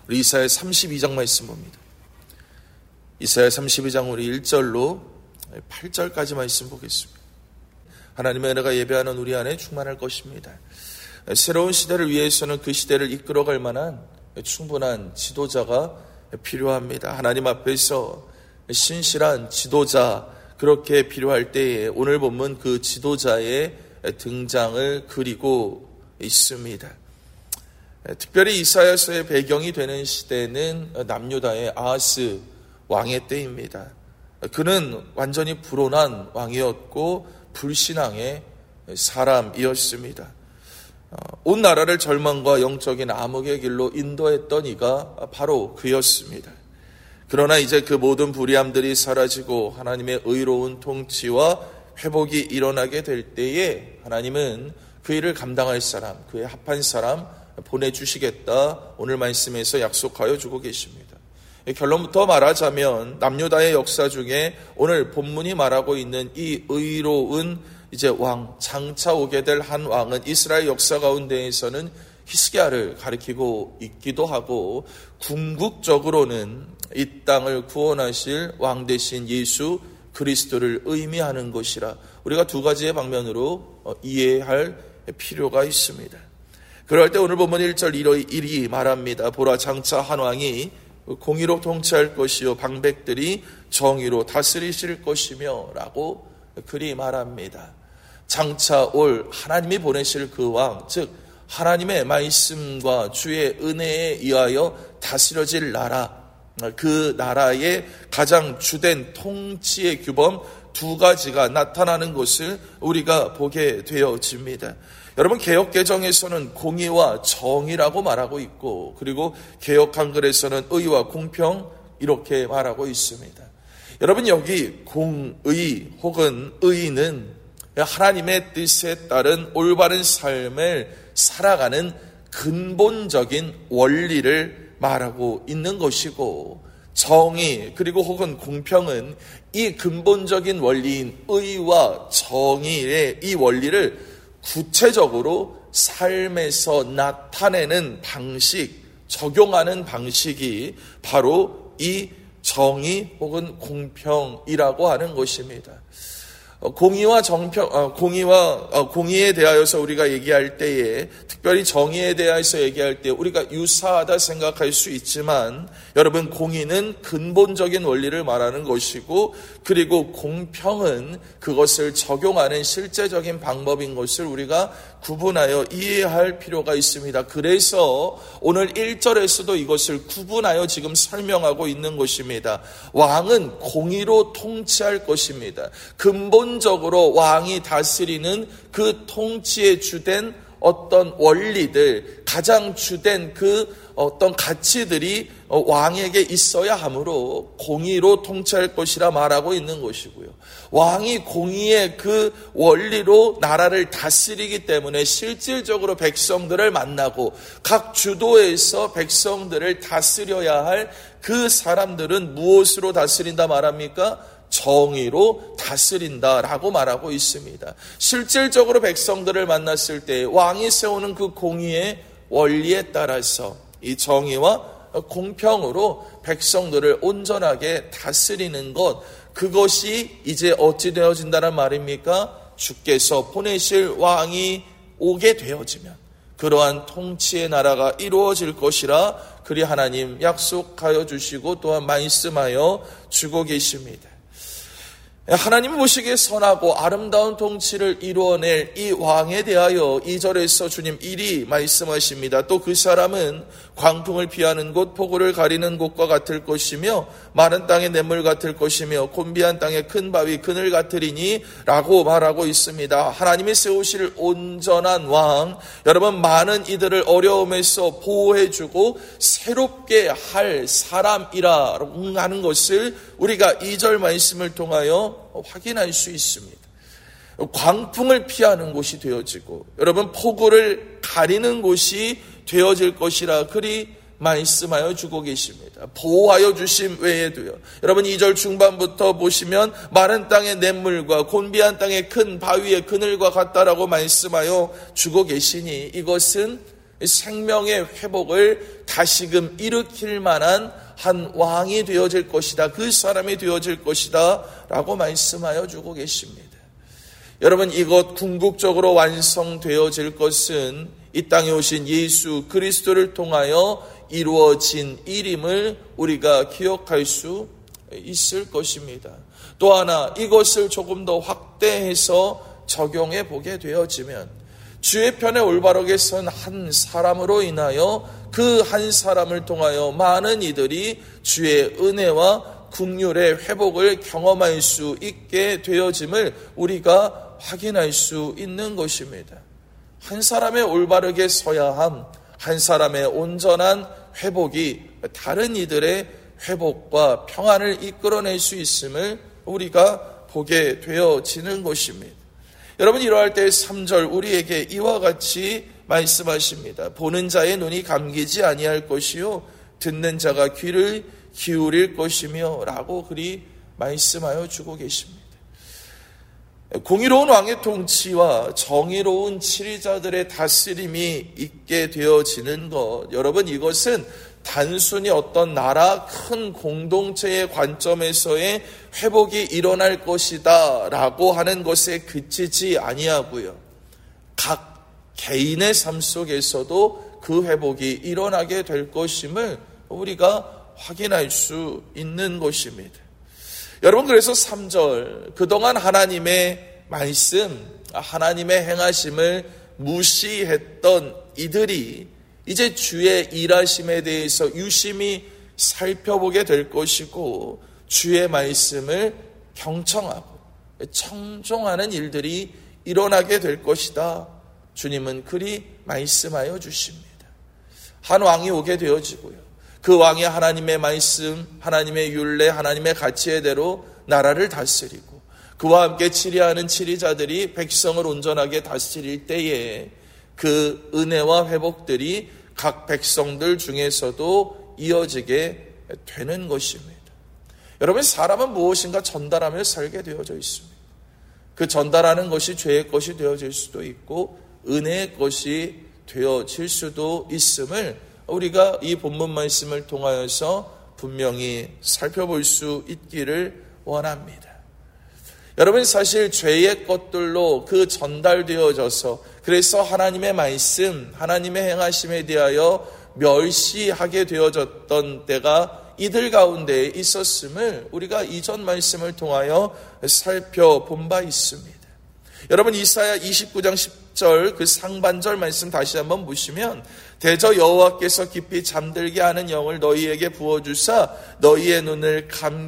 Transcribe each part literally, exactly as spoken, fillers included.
우리 이사야 삼십이 장 말씀 봅니다. 이사야 삼십이 장 우리 일 절로 팔 절까지 말씀 보겠습니다. 하나님의 은혜가 예배하는 우리 안에 충만할 것입니다. 새로운 시대를 위해서는 그 시대를 이끌어갈 만한 충분한 지도자가 필요합니다. 하나님 앞에서 신실한 지도자, 그렇게 필요할 때에 오늘 본문 그 지도자의 등장을 그리고 있습니다. 특별히 이사야서의 배경이 되는 시대는 남유다의 아하스 왕의 때입니다. 그는 완전히 불온한 왕이었고 불신앙의 사람이었습니다. 온 나라를 절망과 영적인 암흑의 길로 인도했던 이가 바로 그였습니다. 그러나 이제 그 모든 불의함들이 사라지고 하나님의 의로운 통치와 회복이 일어나게 될 때에 하나님은 그 일을 감당할 사람, 그에 합한 사람 보내주시겠다, 오늘 말씀에서 약속하여 주고 계십니다. 결론부터 말하자면 남유다의 역사 중에 오늘 본문이 말하고 있는 이 의로운 이제 왕, 장차 오게 될 한 왕은 이스라엘 역사 가운데에서는 히스기야를 가리키고 있기도 하고, 궁극적으로는 이 땅을 구원하실 왕 대신 예수 그리스도를 의미하는 것이라 우리가 두 가지의 방면으로 이해할 필요가 있습니다. 그럴 때 오늘 본문 일 절 일이 말합니다. 보라, 장차 한 왕이 공의로 통치할 것이요 방백들이 정의로 다스리실 것이며 라고 그리 말합니다. 장차 올 하나님이 보내실 그 왕, 즉 하나님의 말씀과 주의 은혜에 의하여 다스려질 나라, 그 나라의 가장 주된 통치의 규범 두 가지가 나타나는 것을 우리가 보게 되어집니다. 여러분, 개역개정에서는 공의와 정의라고 말하고 있고, 그리고 개역 한글에서는 의와 공평 이렇게 말하고 있습니다. 여러분, 여기 공의 혹은 의는 하나님의 뜻에 따른 올바른 삶을 살아가는 근본적인 원리를 말하고 있는 것이고, 정의 그리고 혹은 공평은 이 근본적인 원리인 의와 정의의 이 원리를 구체적으로 삶에서 나타내는 방식, 적용하는 방식이 바로 이 정의 혹은 공평이라고 하는 것입니다. 공의와 정평, 공의와 공의에 대하여서 우리가 얘기할 때에, 특별히 정의에 대해서 얘기할 때 우리가 유사하다 생각할 수 있지만, 여러분, 공의는 근본적인 원리를 말하는 것이고, 그리고 공평은 그것을 적용하는 실제적인 방법인 것을 우리가 구분하여 이해할 필요가 있습니다. 그래서 오늘 일 절에서도 이것을 구분하여 지금 설명하고 있는 것입니다. 왕은 공의로 통치할 것입니다. 근본적으로 왕이 다스리는 그 통치의 주된 어떤 원리들, 가장 주된 그 어떤 가치들이 왕에게 있어야 하므로 공의로 통치할 것이라 말하고 있는 것이고요. 왕이 공의의 그 원리로 나라를 다스리기 때문에 실질적으로 백성들을 만나고 각 주도에서 백성들을 다스려야 할 그 사람들은 무엇으로 다스린다 말합니까? 정의로 다스린다라고 말하고 있습니다. 실질적으로 백성들을 만났을 때 왕이 세우는 그 공의의 원리에 따라서 이 정의와 공평으로 백성들을 온전하게 다스리는 것, 그것이 이제 어찌 되어진다는 말입니까? 주께서 보내실 왕이 오게 되어지면 그러한 통치의 나라가 이루어질 것이라 그리 하나님 약속하여 주시고 또한 말씀하여 주고 계십니다. 하나님 보시기에 선하고 아름다운 통치를 이루어낼 이 왕에 대하여 이 절에서 주님 이리 말씀하십니다. 또 그 사람은 광풍을 피하는 곳, 폭우를 가리는 곳과 같을 것이며 마른 땅의 냇물 같을 것이며 곤비한 땅의 큰 바위 그늘 같으리니 라고 말하고 있습니다. 하나님이 세우실 온전한 왕, 여러분, 많은 이들을 어려움에서 보호해주고 새롭게 할 사람이라 하는 것을 우리가 이 절 말씀을 통하여 확인할 수 있습니다. 광풍을 피하는 곳이 되어지고, 여러분, 폭우를 가리는 곳이 되어질 것이라 그리 말씀하여 주고 계십니다. 보호하여 주심 외에도요. 여러분, 이 절 중반부터 보시면 마른 땅의 냇물과 곤비한 땅의 큰 바위의 그늘과 같다라고 말씀하여 주고 계시니, 이것은 생명의 회복을 다시금 일으킬 만한 한 왕이 되어질 것이다. 그 사람이 되어질 것이다 라고 말씀하여 주고 계십니다. 여러분, 이것 궁극적으로 완성되어질 것은 이 땅에 오신 예수 그리스도를 통하여 이루어진 일임을 우리가 기억할 수 있을 것입니다. 또 하나, 이것을 조금 더 확대해서 적용해 보게 되어지면 주의 편에 올바르게 선 한 사람으로 인하여 그 한 사람을 통하여 많은 이들이 주의 은혜와 긍휼의 회복을 경험할 수 있게 되어짐을 우리가 확인할 수 있는 것입니다. 한 사람의 올바르게 서야 함, 한 사람의 온전한 회복이 다른 이들의 회복과 평안을 이끌어낼 수 있음을 우리가 보게 되어지는 것입니다. 여러분, 이러할 때 삼 절 우리에게 이와 같이 말씀하십니다. 보는 자의 눈이 감기지 아니할 것이요 듣는 자가 귀를 기울일 것이며 라고 그리 말씀하여 주고 계십니다. 공의로운 왕의 통치와 정의로운 치리자들의 다스림이 있게 되어지는 것, 여러분, 이것은 단순히 어떤 나라 큰 공동체의 관점에서의 회복이 일어날 것이다 라고 하는 것에 그치지 아니하고요, 각 개인의 삶 속에서도 그 회복이 일어나게 될 것임을 우리가 확인할 수 있는 것입니다. 여러분, 그래서 삼 절, 그동안 하나님의 말씀, 하나님의 행하심을 무시했던 이들이 이제 주의 일하심에 대해서 유심히 살펴보게 될 것이고, 주의 말씀을 경청하고 청종하는 일들이 일어나게 될 것이다. 주님은 그리 말씀하여 주십니다. 한 왕이 오게 되어지고요, 그 왕이 하나님의 말씀, 하나님의 율례, 하나님의 가치에 대로 나라를 다스리고, 그와 함께 치리하는 치리자들이 백성을 온전하게 다스릴 때에 그 은혜와 회복들이 각 백성들 중에서도 이어지게 되는 것입니다. 여러분, 사람은 무엇인가 전달하며 살게 되어져 있습니다. 그 전달하는 것이 죄의 것이 되어질 수도 있고 은혜의 것이 되어질 수도 있음을 우리가 이 본문 말씀을 통하여서 분명히 살펴볼 수 있기를 원합니다. 여러분, 사실 죄의 것들로 그 전달되어져서 그래서 하나님의 말씀, 하나님의 행하심에 대하여 멸시하게 되어졌던 때가 이들 가운데 있었음을 우리가 이전 말씀을 통하여 살펴본 바 있습니다. 여러분, 이사야 이십구 장 십 절 그 상반절 말씀 다시 한번 보시면, 대저 여호와께서 깊이 잠들게 하는 영을 너희에게 부어주사 너희의 눈을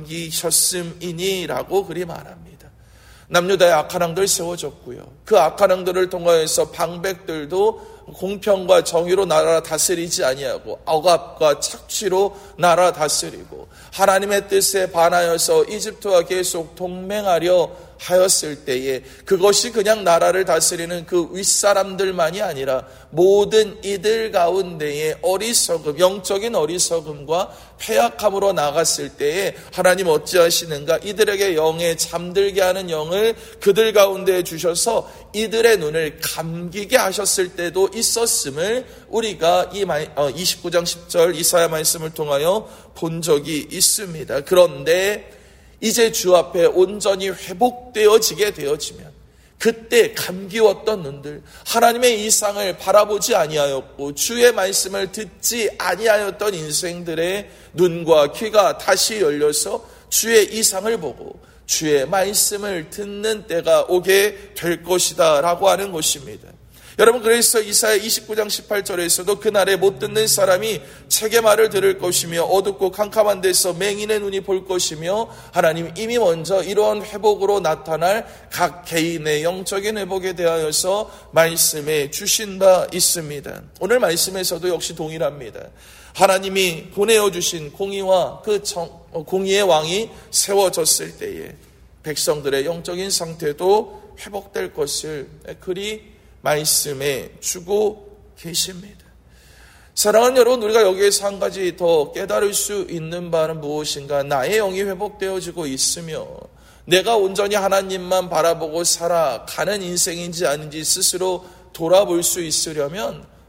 감기셨음이니 라고 그리 말합니다. 남유다의 악한 왕들 세워졌고요, 그 악한 왕들을 통하여서 방백들도 공평과 정의로 나라 다스리지 아니하고 억압과 착취로 나라 다스리고 하나님의 뜻에 반하여서 이집트와 계속 동맹하려 하였을 때에 그것이 그냥 나라를 다스리는 그 윗사람들만이 아니라 모든 이들 가운데에 어리석음, 영적인 어리석음과 패약함으로 나갔을 때에 하나님 어찌하시는가? 이들에게 영에 잠들게 하는 영을 그들 가운데 주셔서 이들의 눈을 감기게 하셨을 때도 있었음을 우리가 이 이십구 장 십 절 이사야 말씀을 통하여 본 적이 있습니다. 그런데 이제 주 앞에 온전히 회복되어지게 되어지면 그때 감기웠던 눈들, 하나님의 이상을 바라보지 아니하였고 주의 말씀을 듣지 아니하였던 인생들의 눈과 귀가 다시 열려서 주의 이상을 보고 주의 말씀을 듣는 때가 오게 될 것이다 라고 하는 것입니다. 여러분, 그래서 이사야 이십구 장 십팔 절에서도 그날에 못 듣는 사람이 책의 말을 들을 것이며 어둡고 캄캄한 데서 맹인의 눈이 볼 것이며, 하나님 이미 먼저 이러한 회복으로 나타날 각 개인의 영적인 회복에 대하여서 말씀해 주신 바 있습니다. 오늘 말씀에서도 역시 동일합니다. 하나님이 보내어 주신 공의와 그 정, 공의의 왕이 세워졌을 때에 백성들의 영적인 상태도 회복될 것을 그리 말씀해 주고 계십니다. 사랑하는 여러분, 우리가 여기에서 한 가지 더 깨달을 수 있는 바는 무엇인가? 나의 영이 회복되어지고 있으며 내가 온전히 하나님만 바라보고 살아가는 인생인지 아닌지 스스로 돌아볼 수 있으려면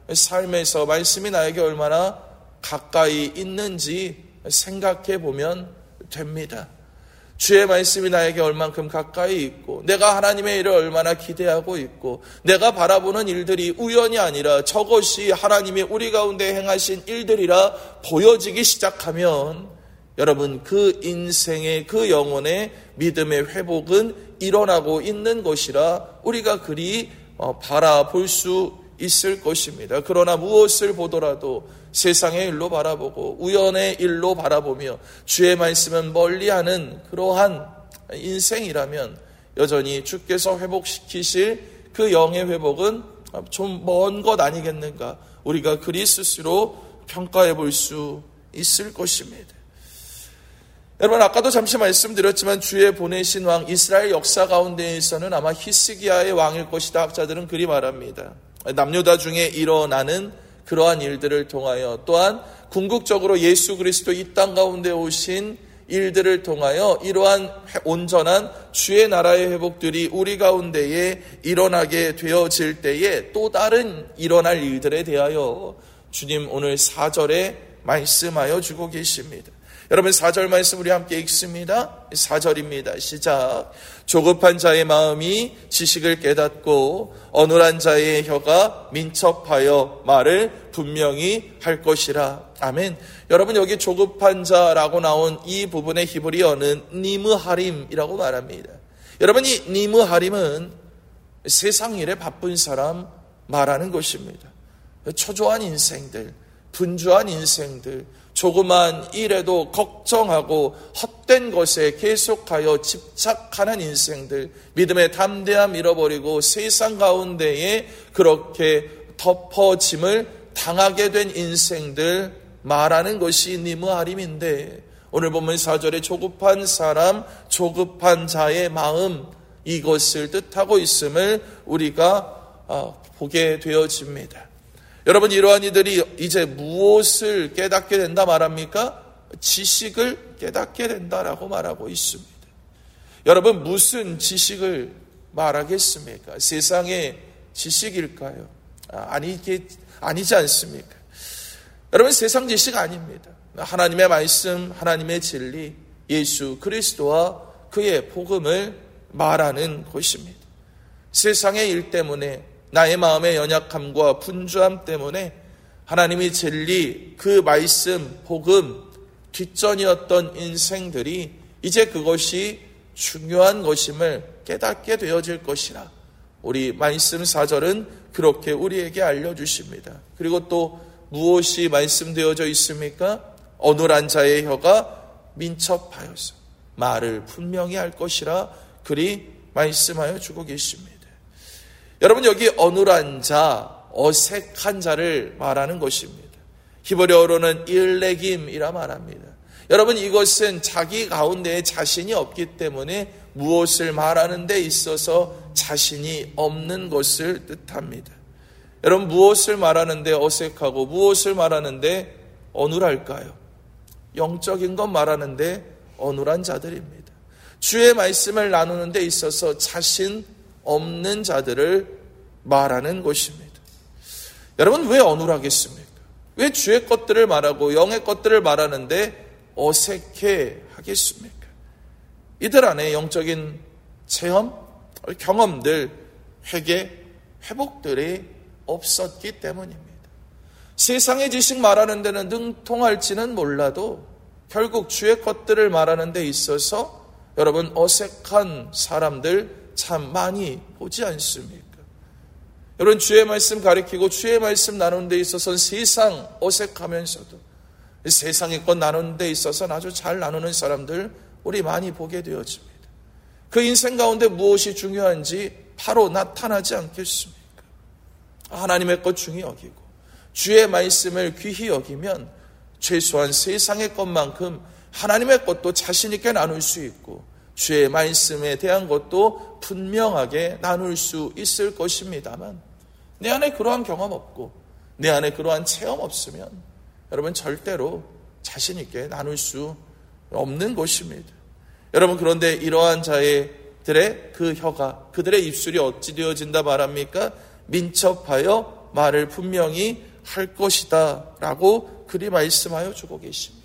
삶에서 말씀이 나에게 얼마나 가까이 있는지 생각해 보면 됩니다. 주의 말씀이 나에게 얼만큼 가까이 있고 내가 하나님의 일을 얼마나 기대하고 있고 내가 바라보는 일들이 우연이 아니라 저것이 하나님이 우리 가운데 행하신 일들이라 보여지기 시작하면 여러분 그 인생의 그 영혼의 믿음의 회복은 일어나고 있는 것이라 우리가 그리 바라볼 수 있을 것입니다. 그러나 무엇을 보더라도 세상의 일로 바라보고 우연의 일로 바라보며 주의 말씀은 멀리하는 그러한 인생이라면 여전히 주께서 회복시키실 그 영의 회복은 좀 먼 것 아니겠는가, 우리가 그리 스스로 평가해 볼 수 있을 것입니다. 여러분, 아까도 잠시 말씀드렸지만 주의 보내신 왕 이스라엘 역사 가운데에서는 아마 히스기야의 왕일 것이다 학자들은 그리 말합니다. 남유다 중에 일어나는 그러한 일들을 통하여 또한 궁극적으로 예수 그리스도 이 땅 가운데 오신 일들을 통하여 이러한 온전한 주의 나라의 회복들이 우리 가운데에 일어나게 되어질 때에 또 다른 일어날 일들에 대하여 주님 오늘 사 절에 말씀하여 주고 계십니다. 여러분, 사 절 말씀 우리 함께 읽습니다. 사 절입니다. 시작. 조급한 자의 마음이 지식을 깨닫고 어눌한 자의 혀가 민첩하여 말을 분명히 할 것이라. 아멘. 여러분, 여기 조급한 자라고 나온 이 부분의 히브리어는 니므하림이라고 말합니다. 여러분, 이 니므하림은 세상 일에 바쁜 사람 말하는 것입니다. 초조한 인생들, 분주한 인생들, 조그만 일에도 걱정하고 헛된 것에 계속하여 집착하는 인생들, 믿음의 담대함 잃어버리고 세상 가운데에 그렇게 덮어짐을 당하게 된 인생들 말하는 것이 니므하림인데, 오늘 보면 사 절에 조급한 사람, 조급한 자의 마음, 이것을 뜻하고 있음을 우리가 보게 되어집니다. 여러분, 이러한 이들이 이제 무엇을 깨닫게 된다 말합니까? 지식을 깨닫게 된다라고 말하고 있습니다. 여러분, 무슨 지식을 말하겠습니까? 세상의 지식일까요? 아니게, 아니지 않습니까? 여러분, 세상 지식 아닙니다. 하나님의 말씀, 하나님의 진리, 예수 그리스도와 그의 복음을 말하는 것입니다. 세상의 일 때문에, 나의 마음의 연약함과 분주함 때문에 하나님의 진리, 그 말씀, 복음, 뒷전이었던 인생들이 이제 그것이 중요한 것임을 깨닫게 되어질 것이라. 우리 말씀 사 절은 그렇게 우리에게 알려주십니다. 그리고 또 무엇이 말씀되어져 있습니까? 어눌한 자의 혀가 민첩하여서 말을 분명히 할 것이라 그리 말씀하여 주고 계십니다. 여러분, 여기 어눌한 자, 어색한 자를 말하는 것입니다. 히브리어로는 일레김이라 말합니다. 여러분, 이것은 자기 가운데에 자신이 없기 때문에 무엇을 말하는 데 있어서 자신이 없는 것을 뜻합니다. 여러분, 무엇을 말하는데 어색하고 무엇을 말하는데 어눌할까요? 영적인 것 말하는데 어눌한 자들입니다. 주의 말씀을 나누는 데 있어서 자신 없는 자들을 말하는 것입니다. 여러분, 왜 어눌하겠습니까? 왜 주의 것들을 말하고 영의 것들을 말하는데 어색해 하겠습니까? 이들 안에 영적인 체험, 경험들, 회개, 회복들이 없었기 때문입니다. 세상의 지식 말하는 데는 능통할지는 몰라도 결국 주의 것들을 말하는 데 있어서 여러분, 어색한 사람들 참 많이 보지 않습니까? 여러분, 주의 말씀 가르치고 주의 말씀 나누는 데 있어서는 세상 어색하면서도 세상의 것 나누는 데 있어서는 아주 잘 나누는 사람들 우리 많이 보게 되어집니다. 그 인생 가운데 무엇이 중요한지 바로 나타나지 않겠습니까? 하나님의 것 중히 여기고 주의 말씀을 귀히 여기면 최소한 세상의 것만큼 하나님의 것도 자신 있게 나눌 수 있고 주의 말씀에 대한 것도 분명하게 나눌 수 있을 것입니다만, 내 안에 그러한 경험 없고 내 안에 그러한 체험 없으면 여러분 절대로 자신 있게 나눌 수 없는 것입니다. 여러분, 그런데 이러한 자들의 그 혀가, 그들의 입술이 어찌 되어진다 말합니까? 민첩하여 말을 분명히 할 것이다 라고 그리 말씀하여 주고 계십니다.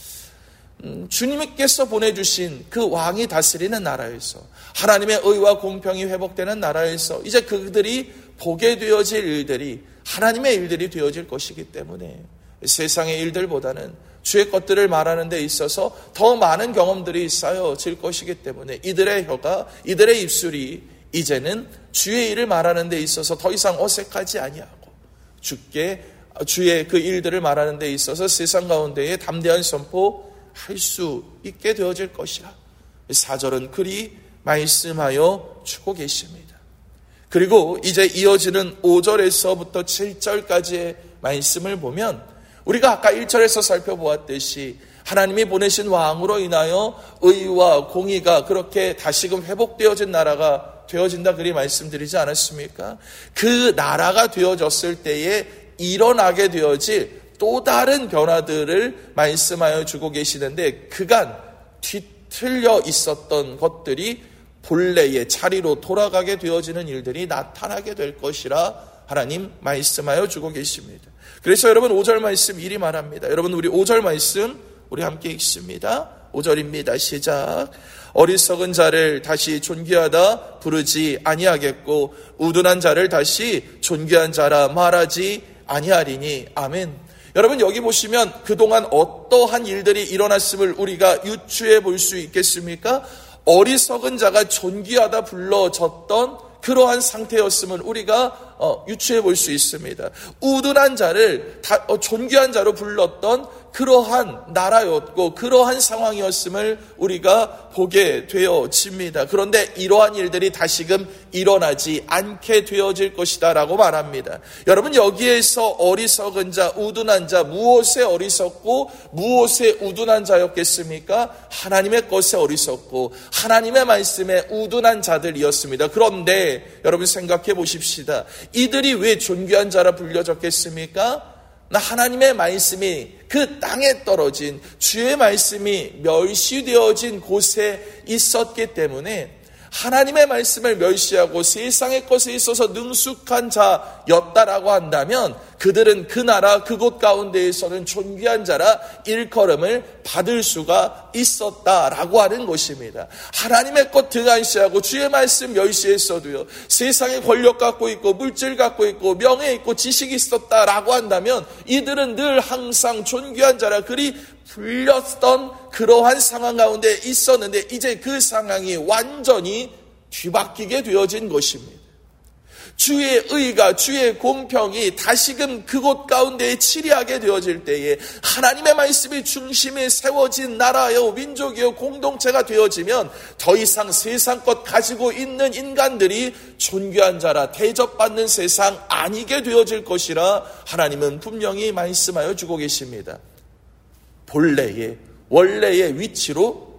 음, 주님께서 보내주신 그 왕이 다스리는 나라에서, 하나님의 의와 공평이 회복되는 나라에서 이제 그들이 보게 되어질 일들이 하나님의 일들이 되어질 것이기 때문에 세상의 일들보다는 주의 것들을 말하는 데 있어서 더 많은 경험들이 쌓여질 것이기 때문에 이들의 혀가, 이들의 입술이 이제는 주의 일을 말하는 데 있어서 더 이상 어색하지 아니하고 주께 주의 그 일들을 말하는 데 있어서 세상 가운데에 담대한 선포할 수 있게 되어질 것이라 사 절은 그리 말씀하여 주고 계십니다. 그리고 이제 이어지는 오 절에서부터 칠 절까지의 말씀을 보면 우리가 아까 일 절에서 살펴보았듯이 하나님이 보내신 왕으로 인하여 의와 공의가 그렇게 다시금 회복되어진 나라가 되어진다 그리 말씀드리지 않았습니까? 그 나라가 되어졌을 때에 일어나게 되어질 또 다른 변화들을 말씀하여 주고 계시는데 그간 뒤틀려 있었던 것들이 본래의 자리로 돌아가게 되어지는 일들이 나타나게 될 것이라 하나님 말씀하여 주고 계십니다. 그래서 여러분 오 절 말씀 이리 말합니다. 여러분 우리 오 절 말씀 우리 함께 읽습니다. 오 절입니다. 시작. 어리석은 자를 다시 존귀하다 부르지 아니하겠고 우둔한 자를 다시 존귀한 자라 말하지 아니하리니. 아멘. 여러분 여기 보시면 그동안 어떠한 일들이 일어났음을 우리가 유추해 볼 수 있겠습니까? 어리석은 자가 존귀하다 불러졌던 그러한 상태였음을 우리가 유추해 볼 수 있습니다. 우둔한 자를 존귀한 자로 불렀던 그러한 나라였고 그러한 상황이었음을 우리가 보게 되어집니다. 그런데 이러한 일들이 다시금 일어나지 않게 되어질 것이다 라고 말합니다. 여러분 여기에서 어리석은 자, 우둔한 자, 무엇에 어리석고 무엇에 우둔한 자였겠습니까? 하나님의 것에 어리석고 하나님의 말씀에 우둔한 자들이었습니다. 그런데 여러분 생각해 보십시다. 이들이 왜 존귀한 자라 불려졌겠습니까? 하나님의 말씀이 그 땅에 떨어진 주의 말씀이 멸시되어진 곳에 있었기 때문에 하나님의 말씀을 멸시하고 세상의 것에 있어서 능숙한 자였다라고 한다면 그들은 그 나라 그곳 가운데에서는 존귀한 자라 일컬음을 받을 수가 있었다라고 하는 것입니다. 하나님의 것 등한시하고 주의 말씀 멸시했어도요 세상의 권력 갖고 있고 물질 갖고 있고 명예 있고 지식이 있었다라고 한다면 이들은 늘 항상 존귀한 자라 그리 불렸던 그러한 상황 가운데 있었는데 이제 그 상황이 완전히 뒤바뀌게 되어진 것입니다. 주의 의가 주의 공평이 다시금 그곳 가운데에 치리하게 되어질 때에 하나님의 말씀이 중심에 세워진 나라요 민족이요 공동체가 되어지면 더 이상 세상 것 가지고 있는 인간들이 존귀한 자라 대접받는 세상 아니게 되어질 것이라 하나님은 분명히 말씀하여 주고 계십니다. 본래의 원래의 위치로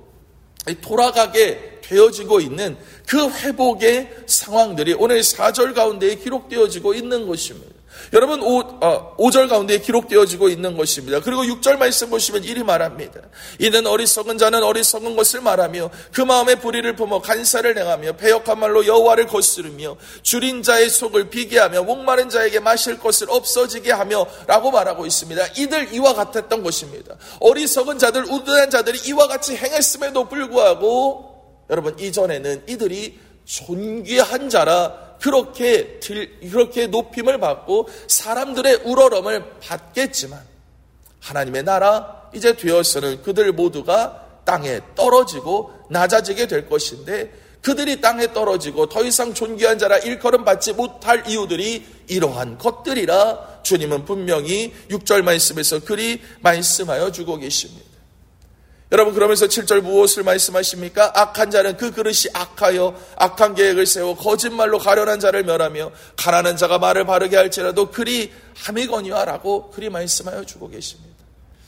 돌아가게 되어지고 있는 그 회복의 상황들이 오늘 사 절 가운데에 기록되어지고 있는 것입니다. 여러분 오, 어, 오 절 가운데 기록되어지고 있는 것입니다. 그리고 육 절 말씀 보시면 이리 말합니다. 이는 어리석은 자는 어리석은 것을 말하며 그 마음에 불의를 품어 간사를 행하며 배역한 말로 여호와를 거스르며 줄인 자의 속을 비게 하며 목마른 자에게 마실 것을 없어지게 하며 라고 말하고 있습니다. 이들 이와 같았던 것입니다. 어리석은 자들 우둔한 자들이 이와 같이 행했음에도 불구하고 여러분 이전에는 이들이 존귀한 자라 그렇게 그렇게 높임을 받고 사람들의 우러럼을 받겠지만 하나님의 나라 이제 되어서는 그들 모두가 땅에 떨어지고 낮아지게 될 것인데 그들이 땅에 떨어지고 더 이상 존귀한 자라 일컬음 받지 못할 이유들이 이러한 것들이라 주님은 분명히 육 절 말씀에서 그리 말씀하여 주고 계십니다. 여러분 그러면서 칠 절 무엇을 말씀하십니까? 악한 자는 그 그릇이 악하여 악한 계획을 세워 거짓말로 가련한 자를 멸하며 가난한 자가 말을 바르게 할지라도 그리 함이거니와 라고 그리 말씀하여 주고 계십니다.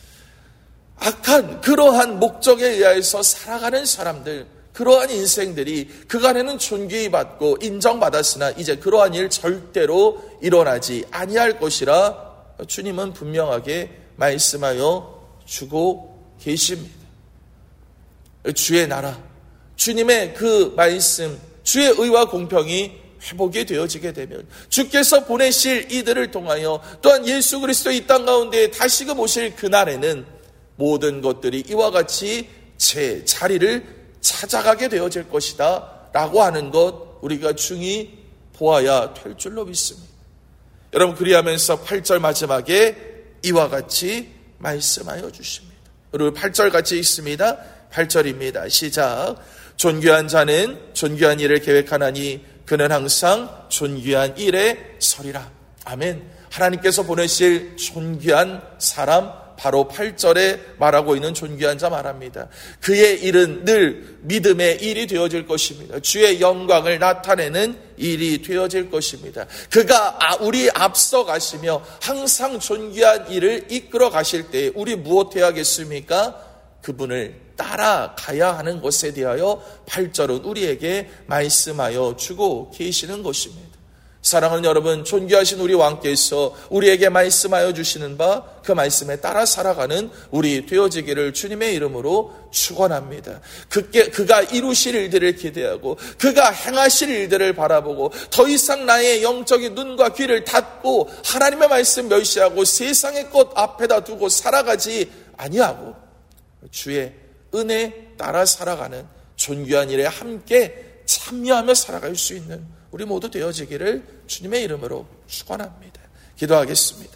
악한 그러한 목적에 의해서 살아가는 사람들 그러한 인생들이 그간에는 존귀 받고 인정받았으나 이제 그러한 일 절대로 일어나지 아니할 것이라 주님은 분명하게 말씀하여 주고 계십니다. 주의 나라, 주님의 그 말씀, 주의 의와 공평이 회복이 되어지게 되면 주께서 보내실 이들을 통하여 또한 예수 그리스도 이 땅 가운데 다시금 오실 그날에는 모든 것들이 이와 같이 제 자리를 찾아가게 되어질 것이다 라고 하는 것 우리가 중히 보아야 될 줄로 믿습니다. 여러분, 그리하면서 팔 절 마지막에 이와 같이 말씀하여 주십니다. 그리고 팔 절 같이 읽습니다. 팔 절입니다. 시작. 존귀한 자는 존귀한 일을 계획하나니 그는 항상 존귀한 일에 서리라. 아멘. 하나님께서 보내실 존귀한 사람, 바로 팔 절에 말하고 있는 존귀한 자 말합니다. 그의 일은 늘 믿음의 일이 되어질 것입니다. 주의 영광을 나타내는 일이 되어질 것입니다. 그가 우리 앞서 가시며 항상 존귀한 일을 이끌어 가실 때 우리 무엇해야겠습니까? 그분을 따라가야 하는 것에 대하여 팔 절은 우리에게 말씀하여 주고 계시는 것입니다. 사랑하는 여러분, 존귀하신 우리 왕께서 우리에게 말씀하여 주시는 바 그 말씀에 따라 살아가는 우리 되어지기를 주님의 이름으로 축원합니다. 그게 그가 이루실 일들을 기대하고 그가 행하실 일들을 바라보고 더 이상 나의 영적인 눈과 귀를 닫고 하나님의 말씀 멸시하고 세상의 것 앞에다 두고 살아가지 아니하고 주의 은혜 따라 살아가는 존귀한 일에 함께 참여하며 살아갈 수 있는 우리 모두 되어지기를 주님의 이름으로 축원합니다. 기도하겠습니다.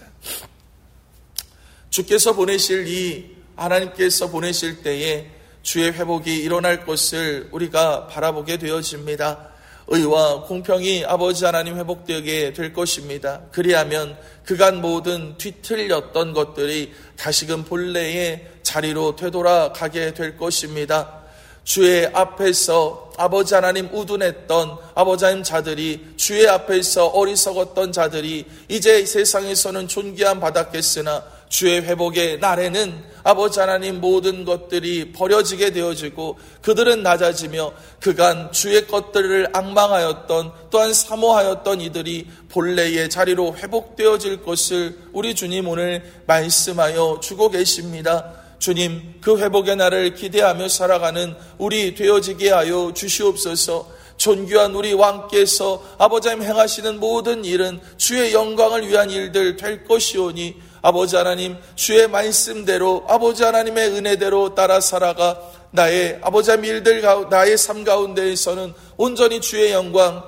주께서 보내실 이 하나님께서 보내실 때에 주의 회복이 일어날 것을 우리가 바라보게 되어집니다. 의와 공평이 아버지 하나님 회복되게 될 것입니다. 그리하면 그간 모든 뒤틀렸던 것들이 다시금 본래의 자리로 되돌아가게 될 것입니다. 주의 앞에서 아버지 하나님 우둔했던 아버지 하나님 자들이, 주의 앞에서 어리석었던 자들이 이제 세상에서는 존귀함 받았겠으나 주의 회복의 날에는 아버지 하나님 모든 것들이 버려지게 되어지고 그들은 낮아지며 그간 주의 것들을 앙망하였던 또한 사모하였던 이들이 본래의 자리로 회복되어질 것을 우리 주님 오늘 말씀하여 주고 계십니다. 주님, 그 회복의 날을 기대하며 살아가는 우리 되어지게 하여 주시옵소서. 존귀한 우리 왕께서 아버지 하나님 행하시는 모든 일은 주의 영광을 위한 일들 될 것이오니 아버지 하나님 주의 말씀대로 아버지 하나님의 은혜대로 따라 살아가 나의 아버지 하나님 일들 나의 삶 가운데에서는 온전히 주의 영광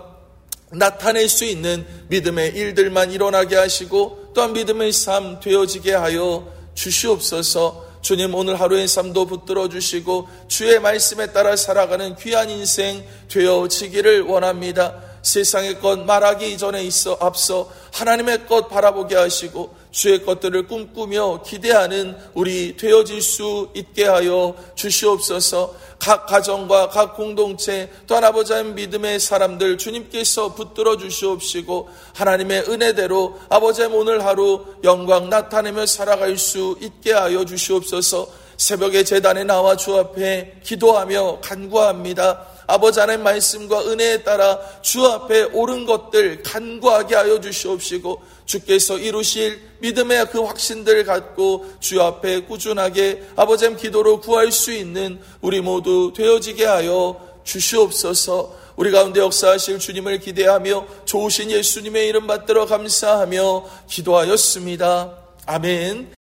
나타낼 수 있는 믿음의 일들만 일어나게 하시고 또한 믿음의 삶 되어지게 하여 주시옵소서. 주님, 오늘 하루의 삶도 붙들어 주시고 주의 말씀에 따라 살아가는 귀한 인생 되어지기를 원합니다. 세상의 것 말하기 이전에 있어 앞서 하나님의 것 바라보게 하시고 주의 것들을 꿈꾸며 기대하는 우리 되어질 수 있게 하여 주시옵소서. 각 가정과 각 공동체 또한 아버지 하나님 믿음의 사람들 주님께서 붙들어 주시옵시고 하나님의 은혜대로 아버지 하나님 오늘 하루 영광 나타내며 살아갈 수 있게 하여 주시옵소서. 새벽에 제단에 나와 주 앞에 기도하며 간구합니다. 아버지 하나님 말씀과 은혜에 따라 주 앞에 옳은 것들 간구하게 하여 주시옵시고 주께서 이루실 믿음의 그 확신들을 갖고 주 앞에 꾸준하게 아버지 하나님 기도로 구할 수 있는 우리 모두 되어지게 하여 주시옵소서. 우리 가운데 역사하실 주님을 기대하며 좋으신 예수님의 이름 받들어 감사하며 기도하였습니다. 아멘.